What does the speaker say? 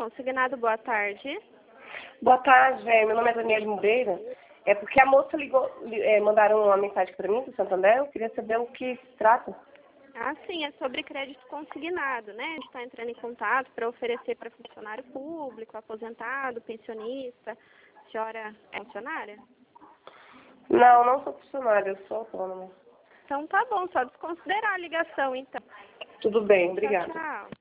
Consignado, boa tarde. Boa tarde, meu nome é Daniela Moreira. É porque a moça ligou, mandaram uma mensagem para mim do Santander, eu queria saber o que se trata. Ah, sim, é sobre crédito consignado, né? A gente está entrando em contato para oferecer para funcionário público, aposentado, pensionista. A senhora é funcionária? Não, não sou funcionária, eu sou autônoma. Então tá bom, só desconsiderar a ligação, então. Tudo bem, Tchau, obrigada. tchau.